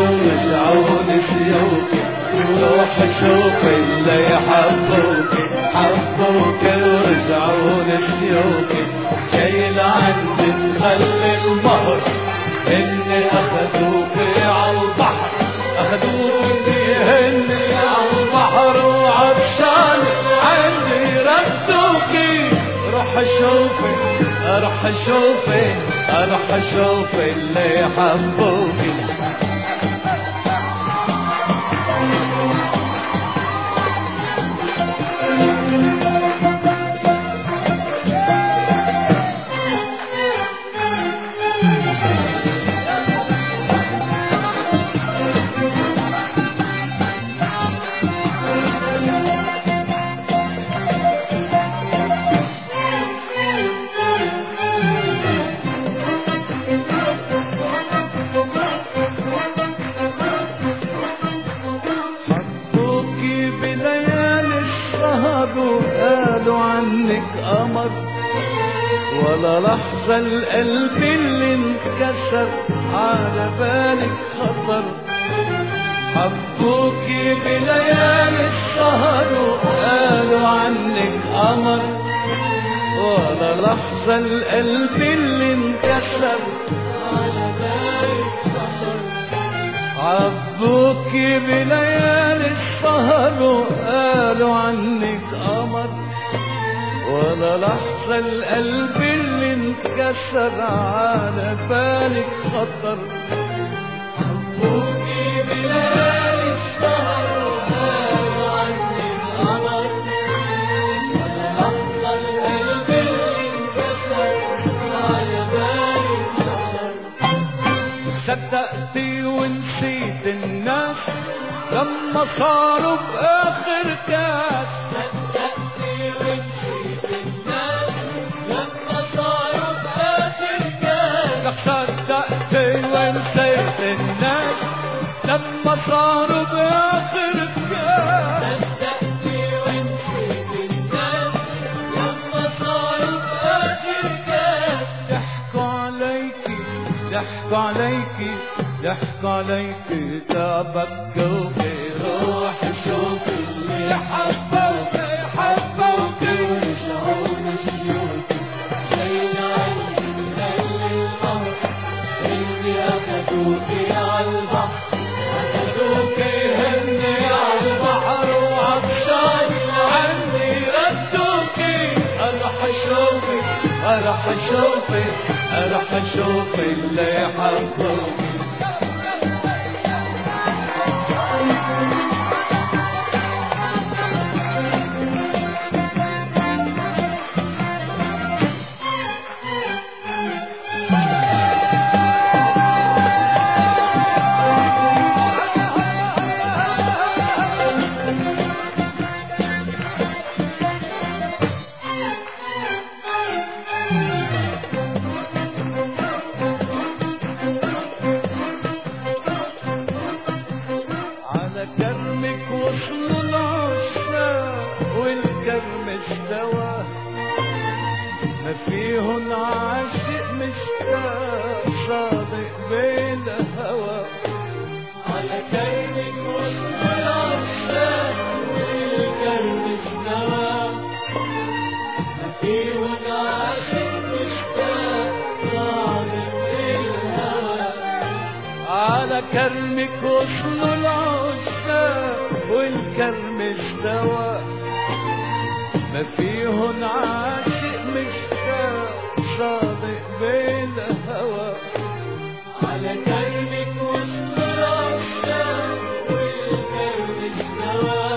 ورجعوني سيوكي روح شوف اللي حبوكي ورجعوني سيوكي جاي لعندي تخلي المهر اني اخذوكي عالبحر هني عالبحر وعطشان عندي ردوكي روح شوفي اللي حبوكي قالوا عنك قمر ولا لحظة القلب اللي انكسر على بالك خطر حبوكي بليالي السهر وقالوا عنك قمر ولا لحظة القلب اللي انكسر على بالك خطر حبوكي بليالي السهر وقالوا عنك قمر ولا لحظة القلب اللي انكسر على بالك خطر حبوكي بليالي السهر وقالوا عنك قمر ولا لحظة القلب اللي انكسر على بالك خطر صدقتي ونسيت الناس لما صاروا بآخر كاس صدقتي ونسيت الناس لما صاروا بآخر كاس صدقتي ونسيت الناس لما صاروا بآخر كاس صدقتي ونسيت الناس لما صاروا بآخر كاس ضحكوا عليكي تبكوكي روح شوفي اللي حبوكي ورجعوني سيوكي جايين عندي نخلي القمر اللي اخدوكي عالبحر هني عالبحر وعطشان عندي ردوكي اروح اشوفي اللي حبوكي كرمك وصلوا العشاق والكرم استوى ما فيهن عاشق مشتاق صادق بالهوى على كرمك وصلوا العشاق والكرم استوى ما فيهن عاشق مشتاق صادق بالهوى على كرمك وصلوا العشاق والكرم استوى ما فيهن عاشق مشتاق صادق بالهوى على كرمك وصلوا العشاق والكرم استوى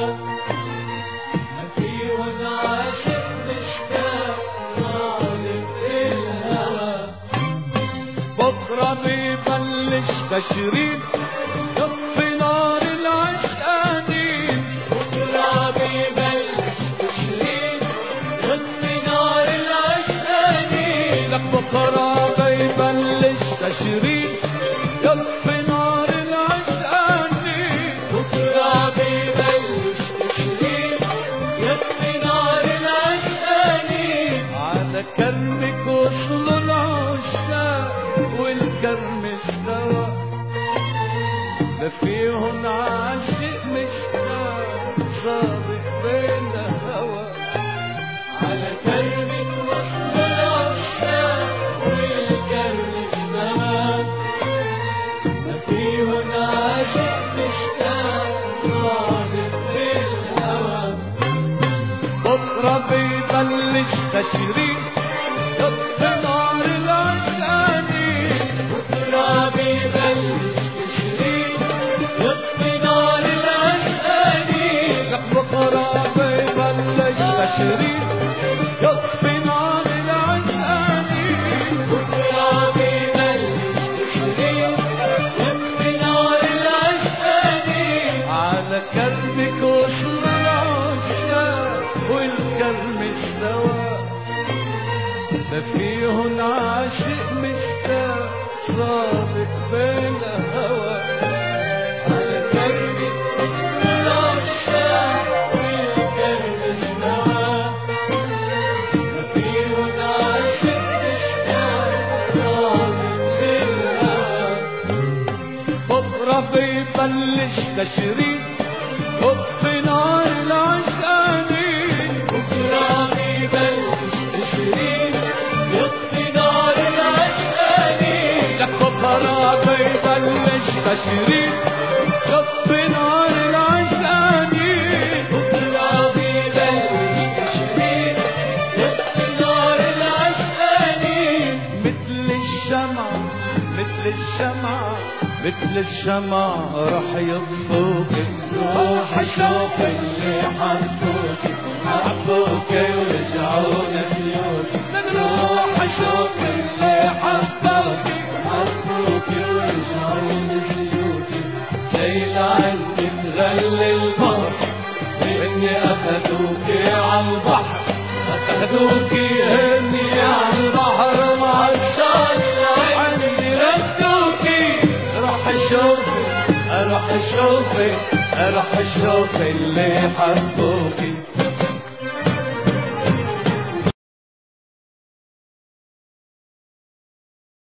ما فيهن عاشق مشتاق صادق بالهوى بكرة بيبلش تشريف يطفي نار العشقانين بكرة بيبلش تشريف يطفي نار العشقانين لك بكرة بيبلش تشريف يطفي نار العشقانين بكرة بيبلش تشريف يطفي نار العشقانين على كرمك وصلوا العشاق والكرم استوى ما ما فيهن عاشق مشتاق صادق بين هوى على كلمة وصل العشاق والكلم الزمان ما فيهن عاشق مشتاق صادق بالهوى بكرة بيبلش تشريق يطفي نار العشاني بكرة بيبلش تشريق يطفي نار العشاني بكرة بيبلش تشريق يطفي نار العشاني بكرة بيبلش تشريق يطفي نار العشاني على كلمك وصل العشاق والكلم استوى ما فيهن عاشق مشتاق صادق بين هوى على كلمة العشاق والكلم استوى ما فيهن عاشق مشتاق صادق بين هوى بكرة بيبلش تشريق يطفي نار العشاني بكرة بيبلش تشريق يطفي نار العشاني لك بكرة بيبلش تشريق يطفي نار العشاني بكرة بيبلش تشريق يطفي نار العشاني مثل الشمع مثل الشمع مثل الشمع رح يطفوك روح اشوف اللي حبوك حبوك ورجعوا لبيوت روح اشوف اللي حبوك حبوك ورجعوا لبيوت جاي لعندي تغلي البحر اني اخذوكي عالبحر اخذوكي هني عالبحر مع الشان عندي ردوكي روح اشوفك اروح اشوفك اروح اشوف اللي حبوكي